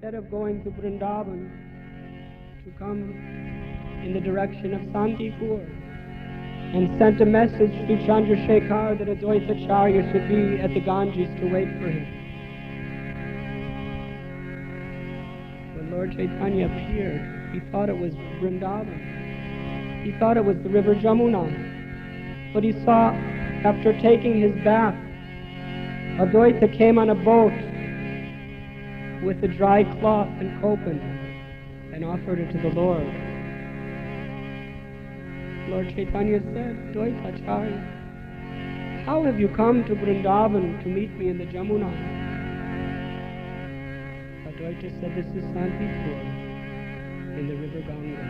instead of going to Vrindavan, to come in the direction of Santipur, and sent a message to Chandrasekhar that Advaitacharya should be at the Ganges to wait for him. When Lord Chaitanya appeared, he thought it was Vrindavan. He thought it was the river Jamuna. But he saw, after taking his bath, Advaita came on a boat with a dry cloth and kopan and offered it to the Lord. Lord Chaitanya said, Advaitacharya, how have you come to Vrindavan to meet me in the Jamuna? Advaita said, this is Santipur in the river Ganga.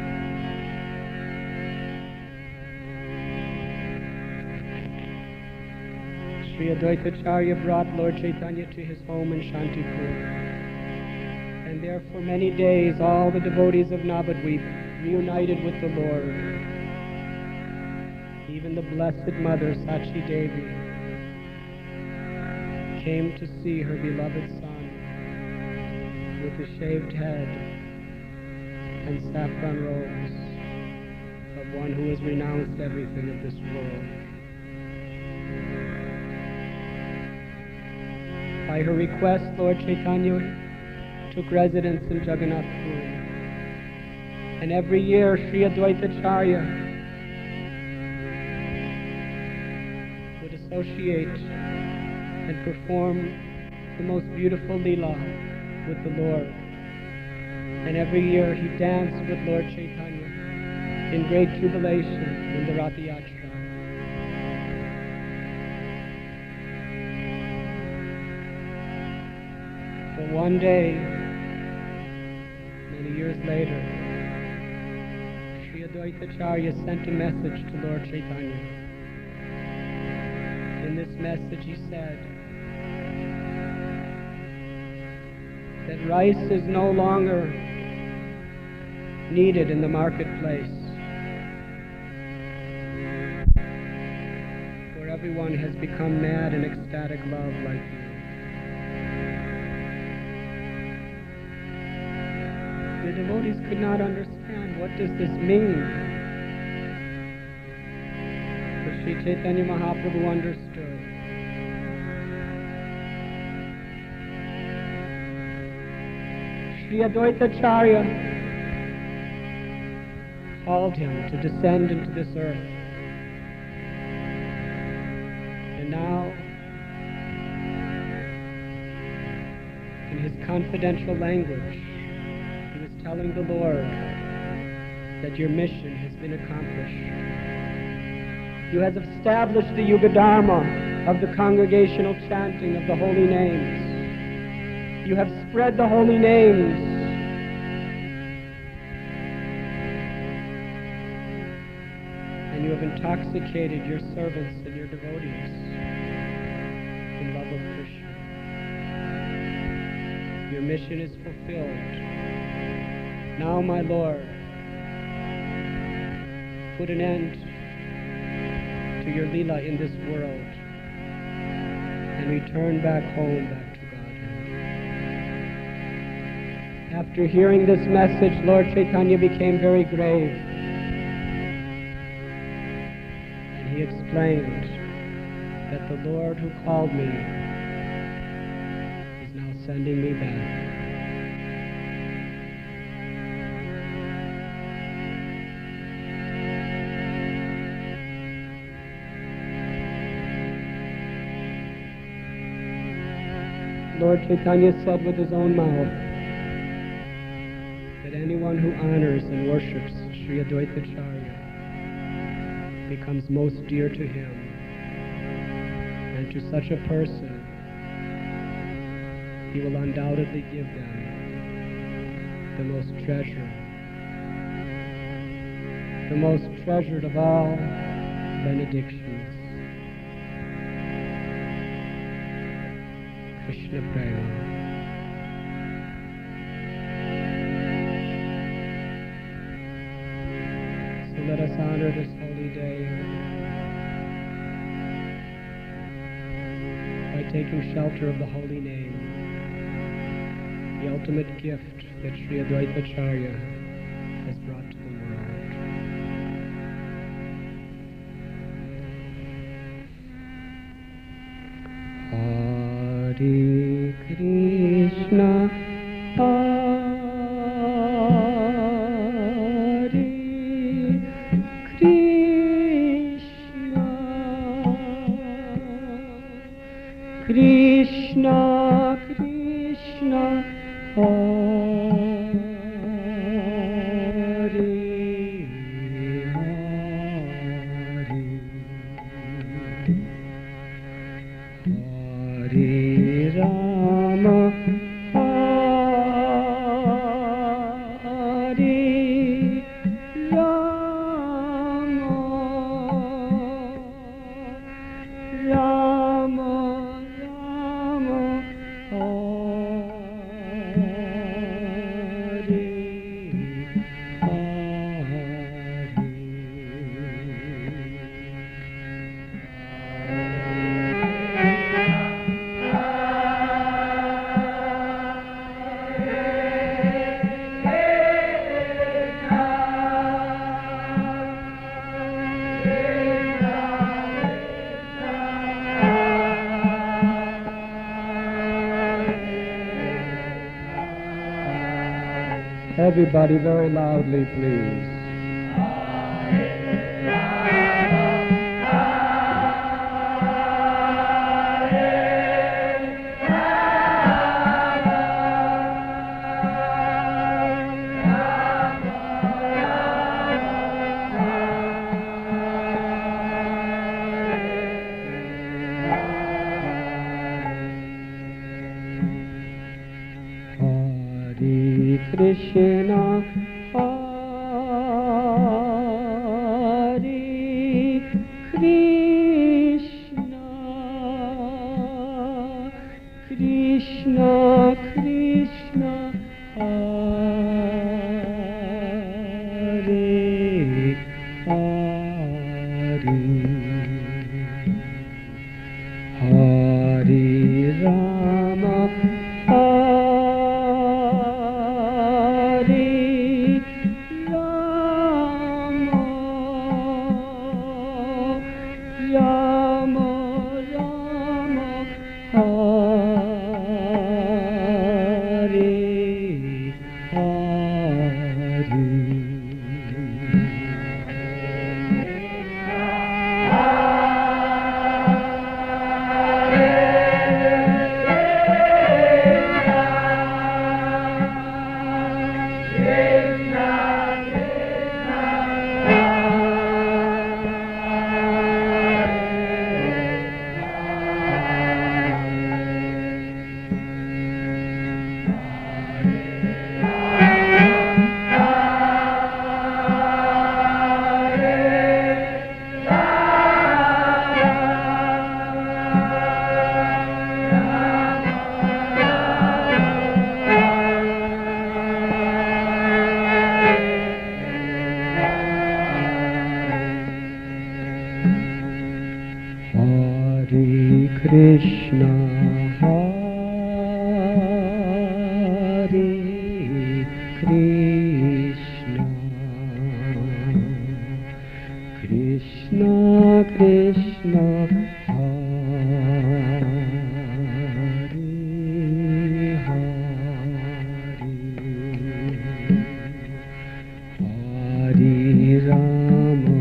Sri Advaitacharya brought Lord Chaitanya to his home in Shantipur. And there for many days all the devotees of Navadvip reunited with the Lord. Even the Blessed Mother, Sachi Devi, came to see her beloved son with a shaved head and saffron robes of one who has renounced everything of this world. By her request, Lord Chaitanya took residence in Jagannath Puri. And every year, Sri Advaitacharya would associate and perform the most beautiful Leela with the Lord. And every year, he danced with Lord Chaitanya in great jubilation in the Ratha Yatra. But one day, many years later, Sri Advaitacharya sent a message to Lord Chaitanya. In this message he said that rice is no longer needed in the marketplace, for everyone has become mad in ecstatic love like you. The devotees could not understand, what does this mean? But Sri Chaitanya Mahaprabhu understood. Sri Advaitacharya called him to descend into this earth. And now, in his confidential language, telling the Lord that your mission has been accomplished. You have established the Yuga Dharma of the congregational chanting of the holy names. You have spread the holy names. And you have intoxicated your servants and your devotees in love of Krishna. Your mission is fulfilled. Now, my Lord, put an end to your Leela in this world and return back home, back to Godhead. After hearing this message, Lord Chaitanya became very grave. And he explained that the Lord who called me is now sending me back. Lord Chaitanya said with his own mouth that anyone who honors and worships Sri Advaitacharya becomes most dear to him, and to such a person he will undoubtedly give them the most treasured of all benedictions. Krishna Prema. So let us honor this holy day by taking shelter of the holy name the ultimate gift that Sri Advaita Acharya has brought to the world. Hare Krishna, Hare Krishna, Krishna Krishna, Hare Hare Rama, Hare Rama, Rama Rama, Everybody very loudly, please. Krishna, Hare Krishna, Krishna Krishna, Hare Hare, Hare Rama, Krishna, Hare Krishna, Krishna Krishna, Hare Hare, Hare Rama,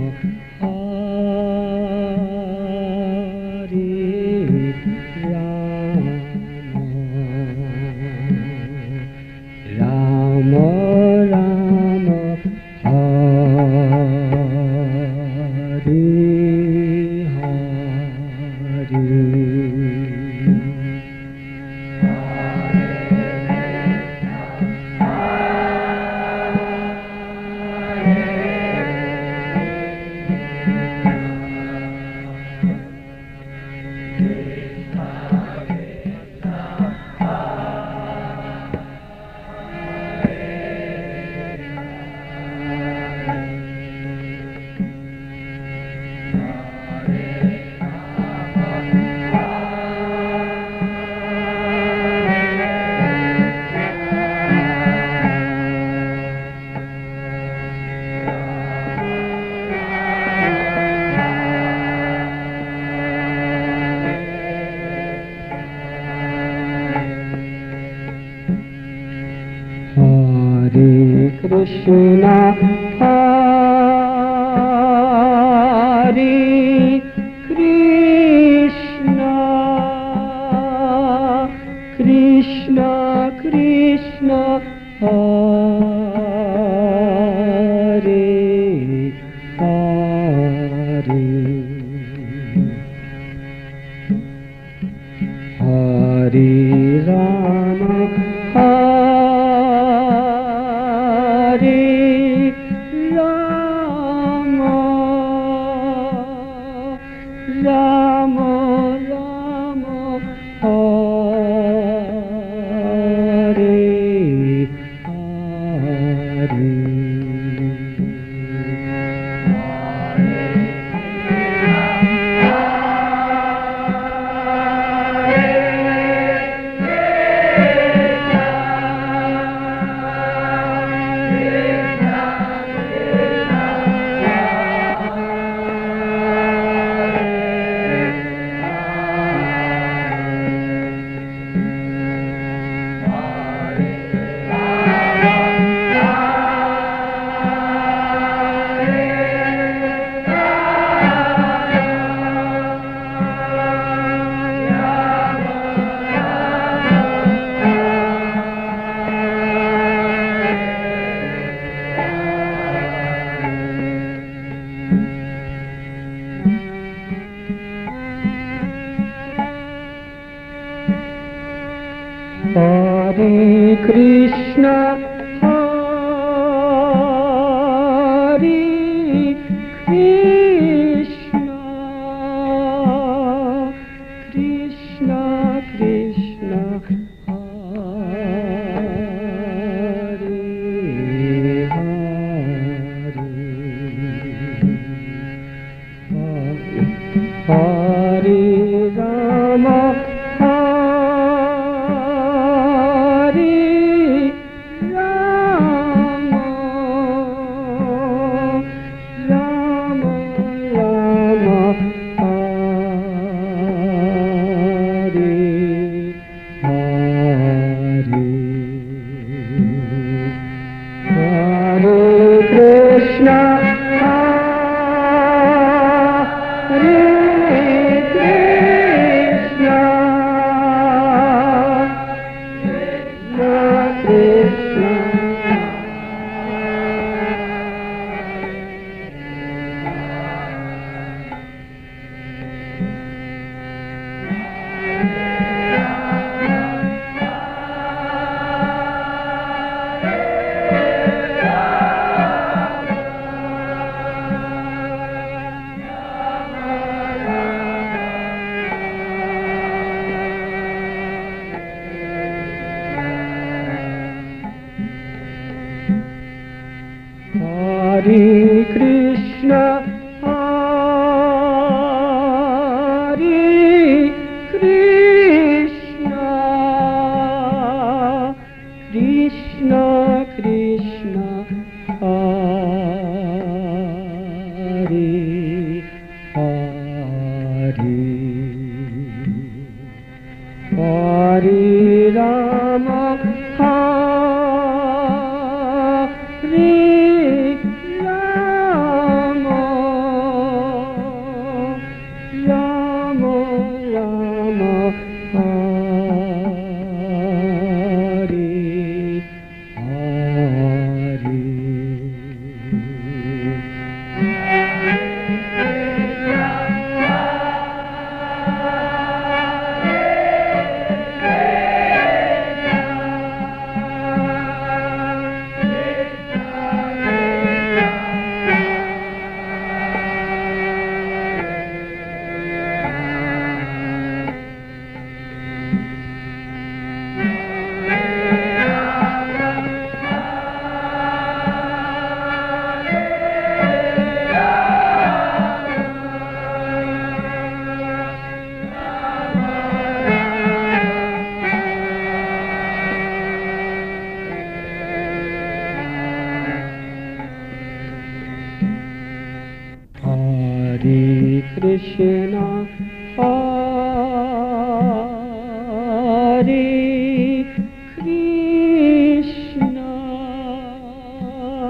Rama Rama, Hare Hare, Krishna, Hare Krishna, Krishna Krishna, Hare Hare, Hare Rama, Hare Rama, Rama Rama, Hare Hare. Hare Krishna, Hare Krishna, Krishna Krishna, Hare Hare, Hare Rama, Hare Krishna, Hare Krishna, Krishna Krishna, Hare Hare, Hare Rama, Hare Rama, Rama Rama, Hare Hare. Hare Krishna, Hare Krishna,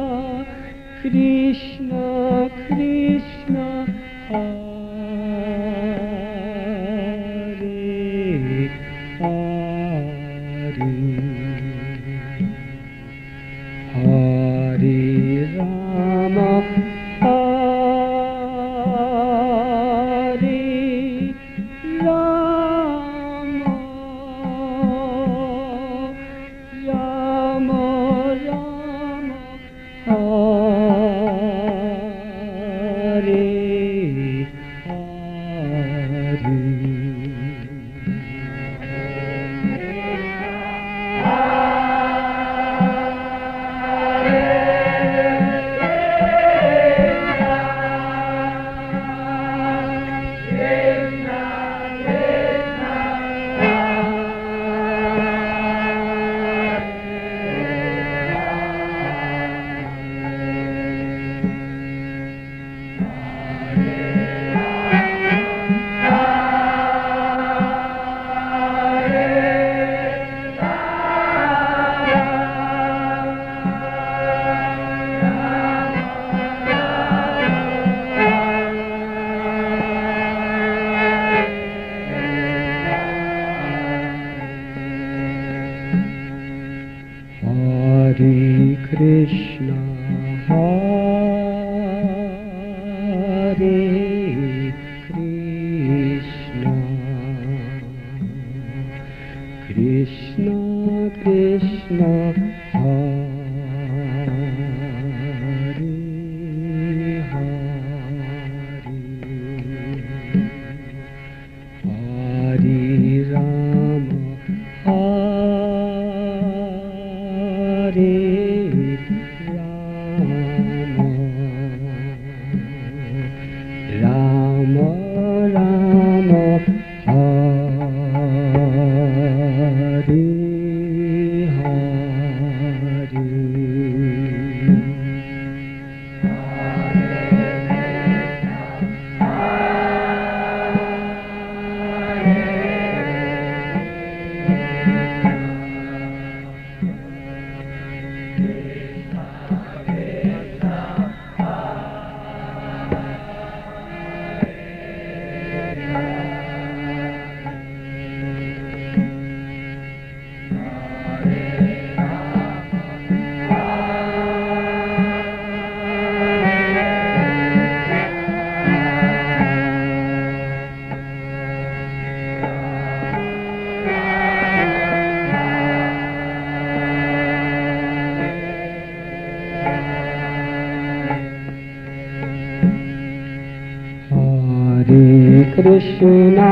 Krishna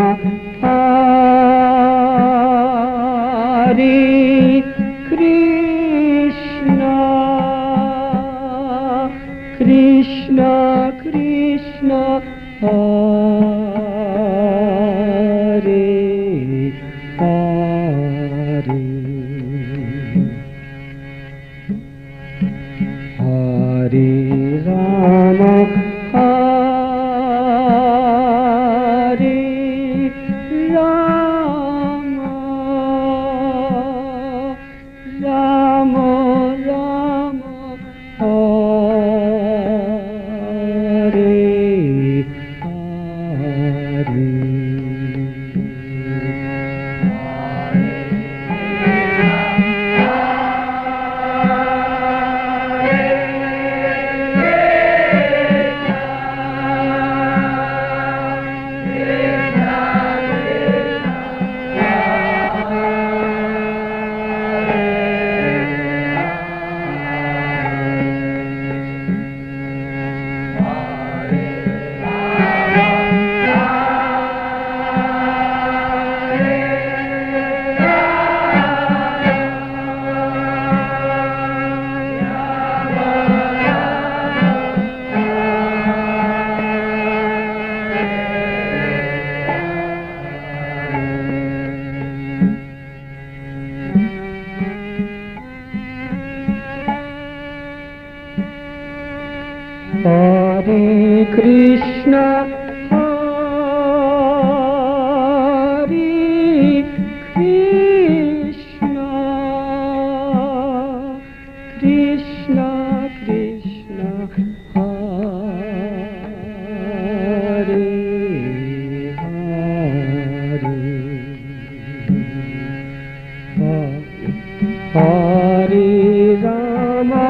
Hare Krishna Krishna Krishna Hare Hare Hare Rama Hare Krishna Hare Krishna Krishna Krishna Hare Hare Hare Rama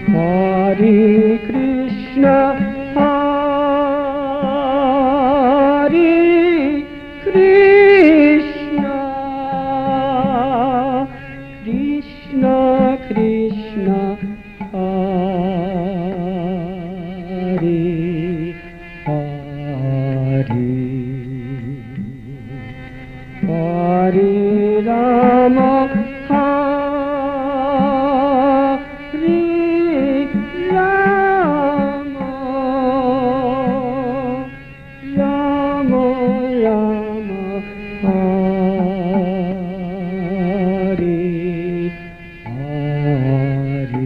Hare Krishna, Hare Krishna, Krishna Krishna, Hare Hare, Hare Rama, Hare Rama, Rama Rama, Hare Hare.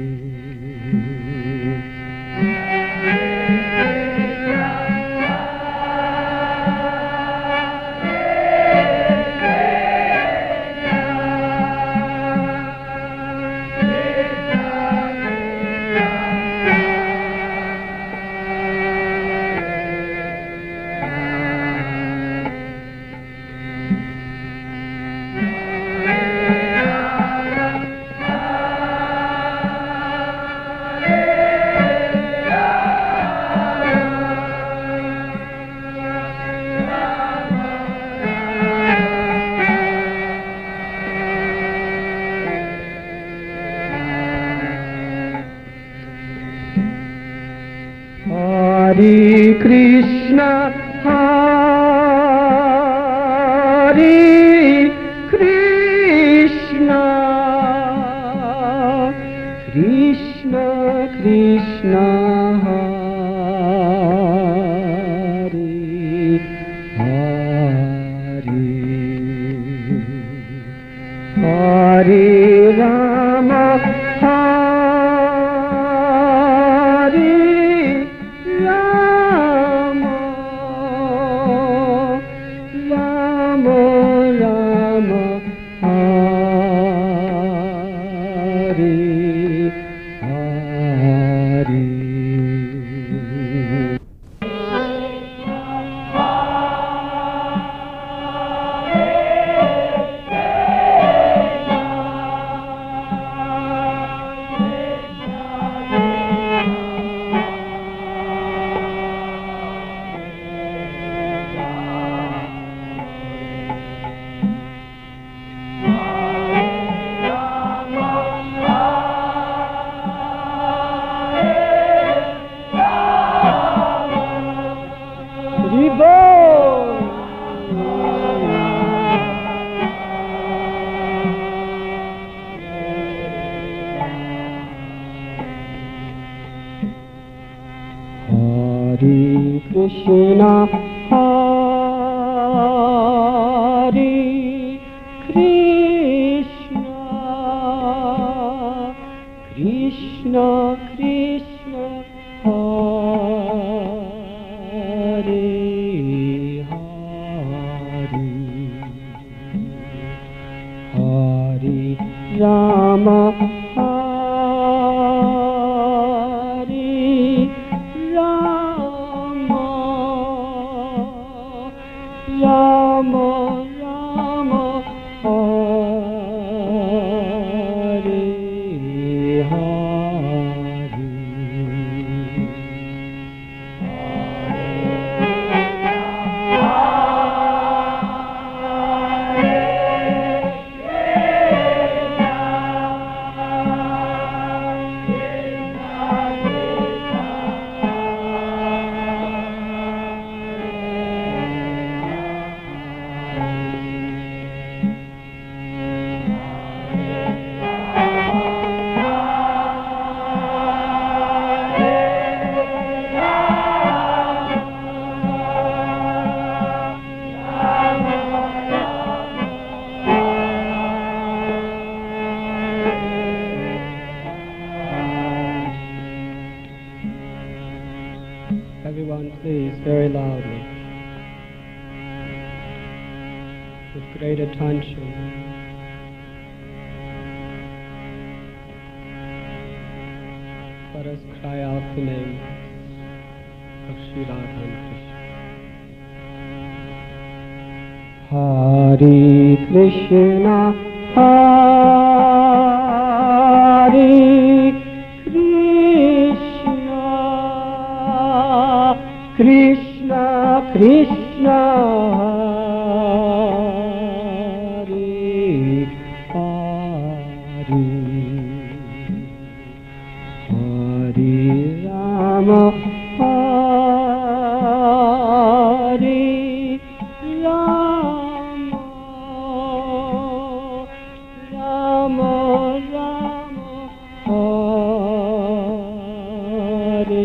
Hare Krishna, Hare Krishna, Krishna Krishna, Hare Hare, Hare Rama, Hare Rama, Rama Rama, Hare Hare. Hare Krishna, Hare Krishna, Krishna Krishna, Hare Hare, Hare Rama, Rama Rama, Hare Hare. Everyone, please, very loudly, with great attention. Let us cry out the name of Sri Radha and Krishna. Hare Krishna, Hare Krishna, Krishna, Hare Hare, Hare Rama, Hare Rama, Rama Rama, Hare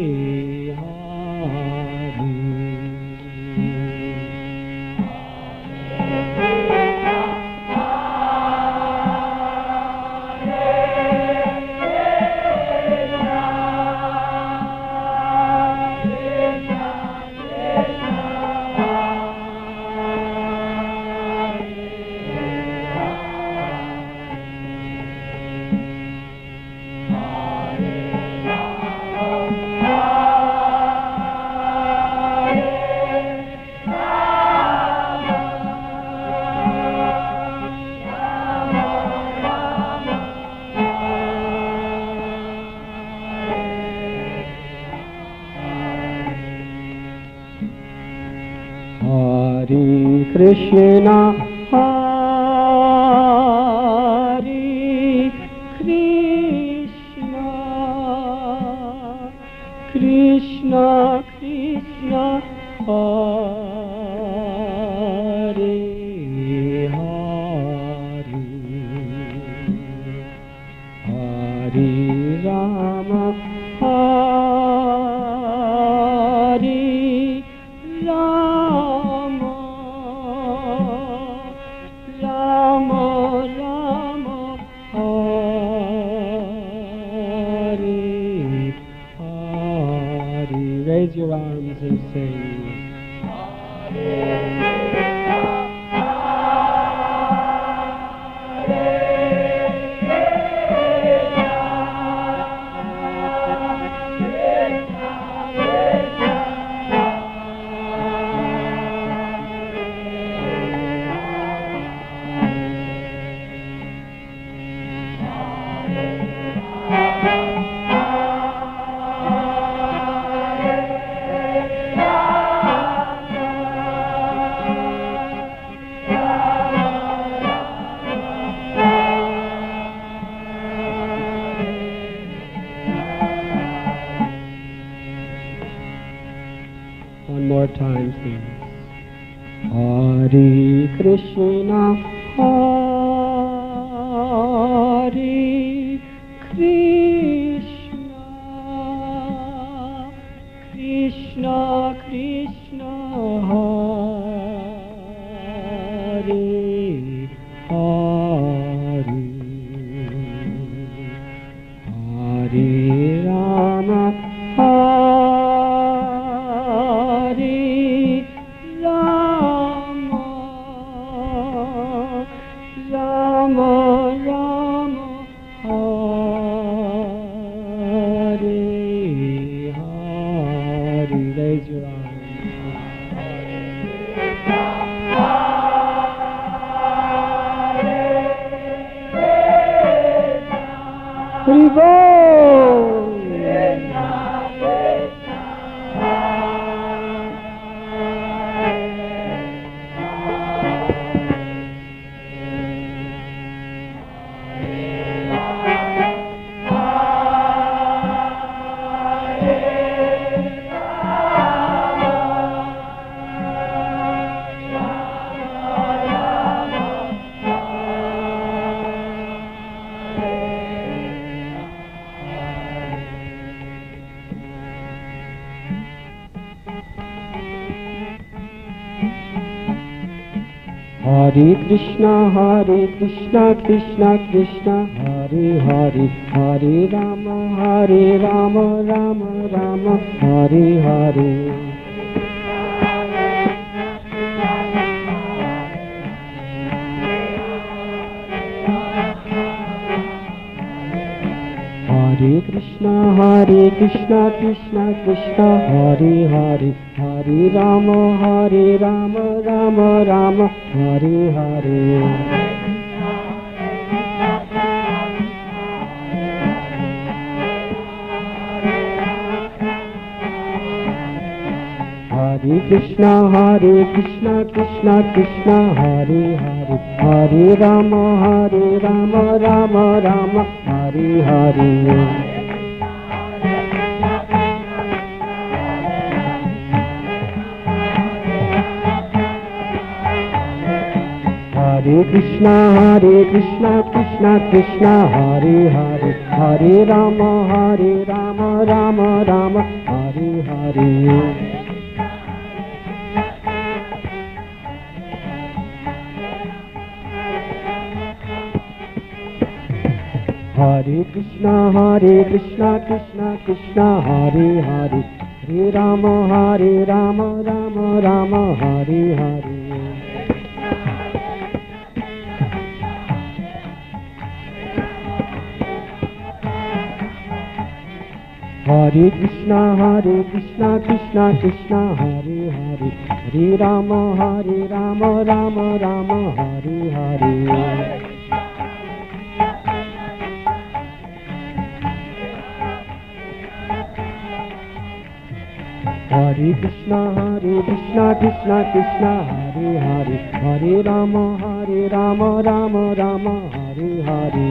Krishna, Hare Krishna, Krishna Krishna, Hare Hare, Hare Rama, Hare Rama, Rama Rama, Hare Hare. Raise your arms and sing. One more time, please. Hare Krishna, Hare Krishna, Krishna Krishna, Hare Hare, Hare Rama, Hare Rama, Rama Rama, Hare Hare. Raise your arms. Hare Krishna, Krishna Krishna, Hare Hare, Hare Rama, Rama Rama, Hare Hare. Hare Krishna, Krishna Krishna, Hare Hare, Hare Rama, Rama Rama, Hare Hare. Hare Krishna Krishna Krishna Hare Hare, Hare Rama Rama Rama Hare Hare. Hare Krishna Krishna Krishna Hare Hare, Hare Rama Rama Rama Hare Hare. Hare Krishna Krishna Krishna Hare Hare, Hare Rama Rama Rama Hare Hare. Hare Krishna Krishna Krishna Hare Hare, Hare Rama Rama Rama Hare Hare. Hare Krishna Krishna Krishna Hare Hare, Hare Rama Rama Rama Hare Hare.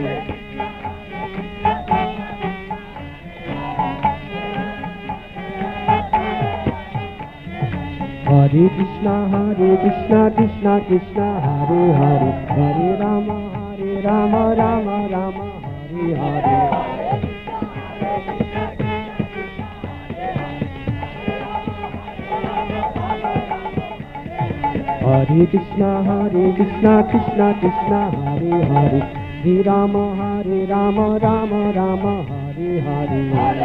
Hare Krishna Krishna Krishna Hare Hare, Hare Rama Rama Rama Hare Hare. Hare Krishna Krishna Krishna Hare Hare, Hare Rama Rama Rama Hare Hare.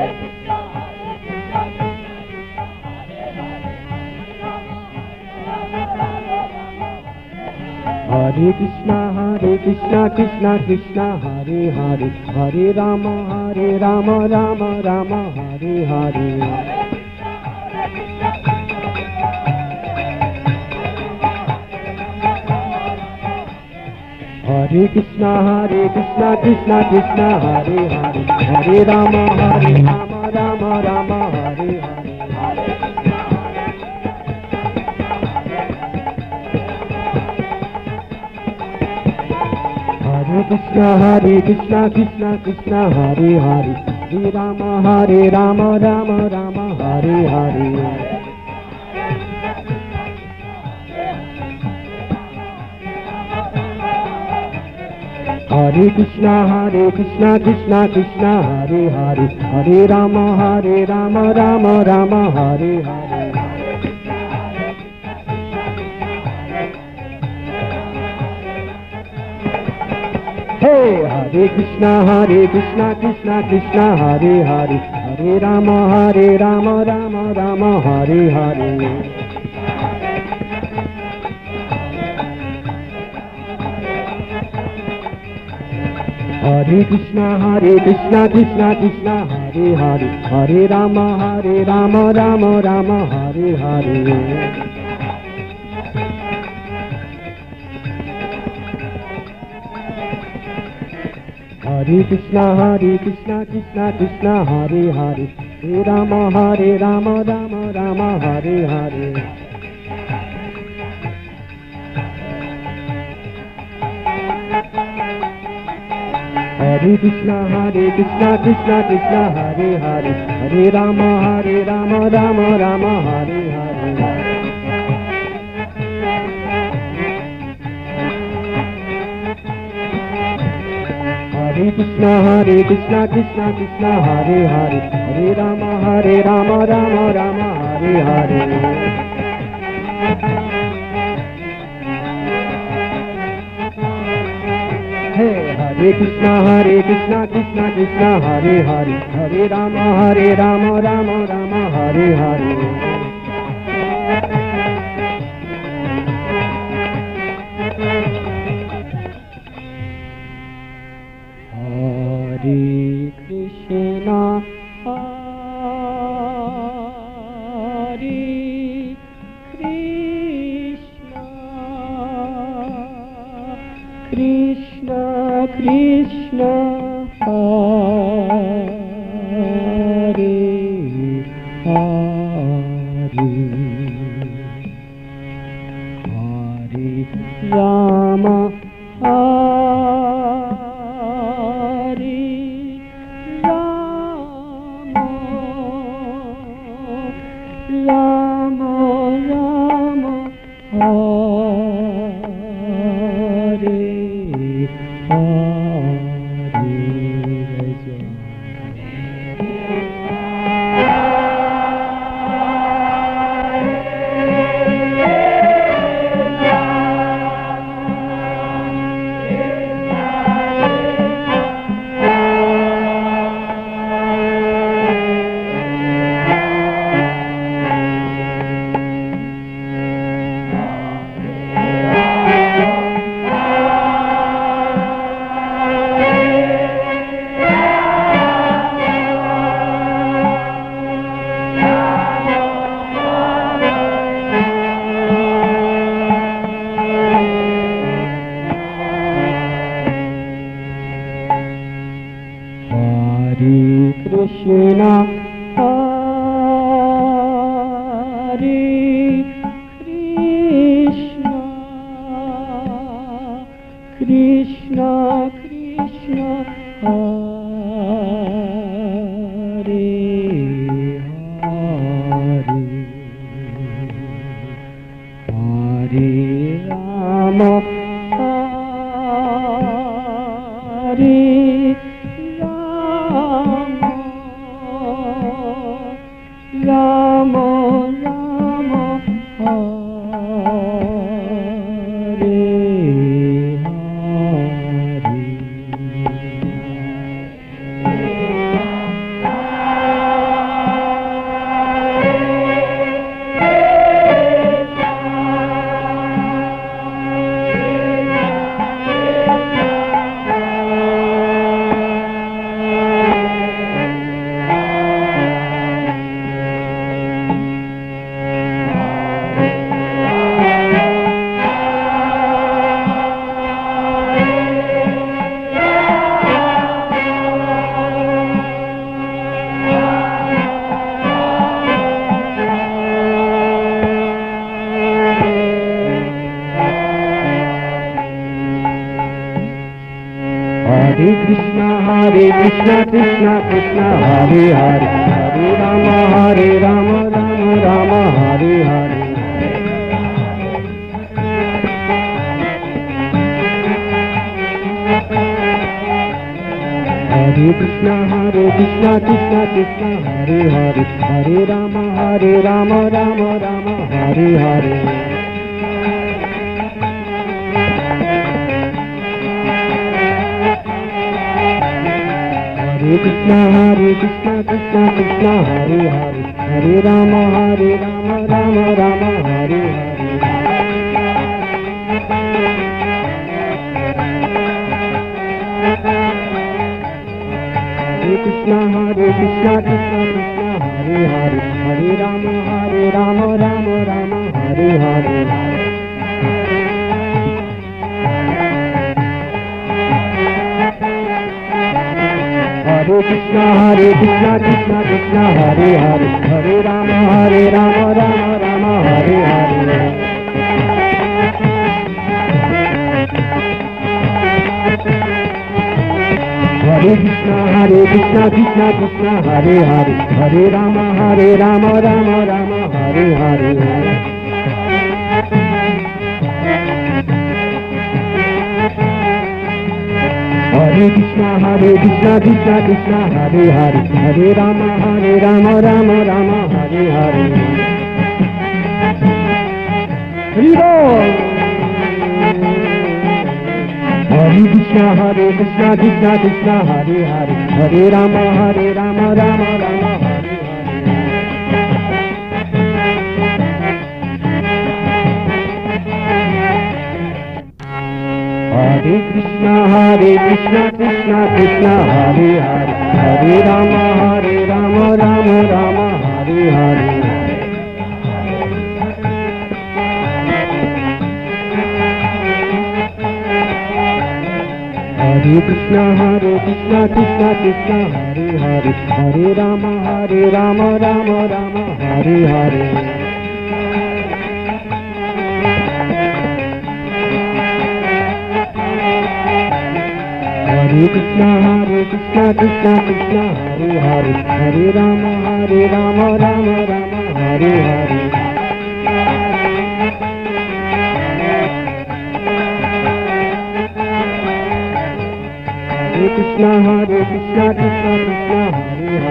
Hare Krishna Krishna Hare Hare, Hare Rama Rama Rama Hare Hare. Hare Krishna Krishna Hare Hare, Hare Rama Rama Rama Hare Hare. Hare Krishna Krishna Hare Hare, Hare Rama Rama Rama Hare Hare. Hare Krishna Krishna Hare Hare, Hare Rama Rama Rama Hare Hare. Hey, Hare Krishna Krishna Hare Hare, Hare Rama Rama Rama Hare Hare. Hare Krishna Krishna Hare Hare, Hare Rama Rama Rama Hare Hare. Hare Krishna Krishna Hare Hare, Hare Rama Rama Rama Hare Hare. Hare Krishna Krishna Hare Hare, Hare Rama Rama Rama Hare Hare. Hare Krishna Krishna Hare Hare, Hare Rama Rama Rama Hare Hare. Hare Krishna Krishna Hare Hare, Hare Rama Rama Rama Hare Hare. Hare Krishna Krishna Krishna Hare Hare.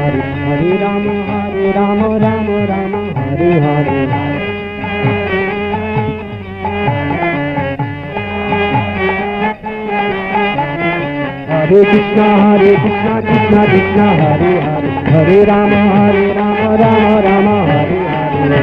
Hare Hare Rama Rama Rama Hare Hare Hare Krishna Krishna Krishna Hare Hare Hare Rama Rama Rama Hare Hare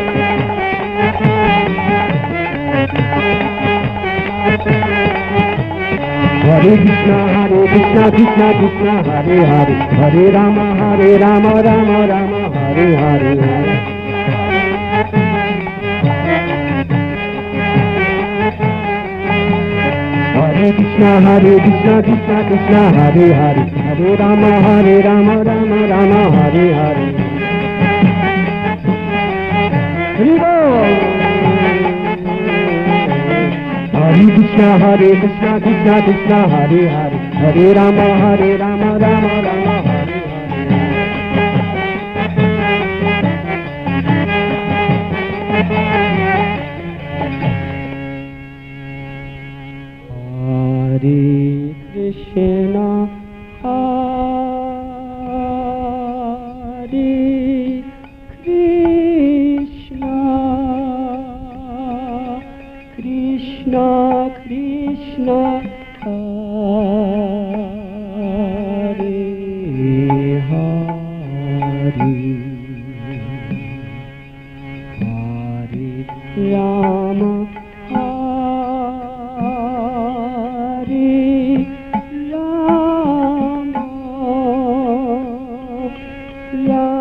Hare Krishna Krishna Krishna Hare Hare Hare Rama Rama Rama Hare Hare Hare Krishna Krishna Krishna Hare Hare Hare Rama Rama Rama Hare Hare Hare Bol Hare Krishna Krishna Krishna Hare Hare Hare Rama Rama Rama Hare Hare Krishna Hare Krishna Krishna Krishna Hare Hare Hare Rama Rama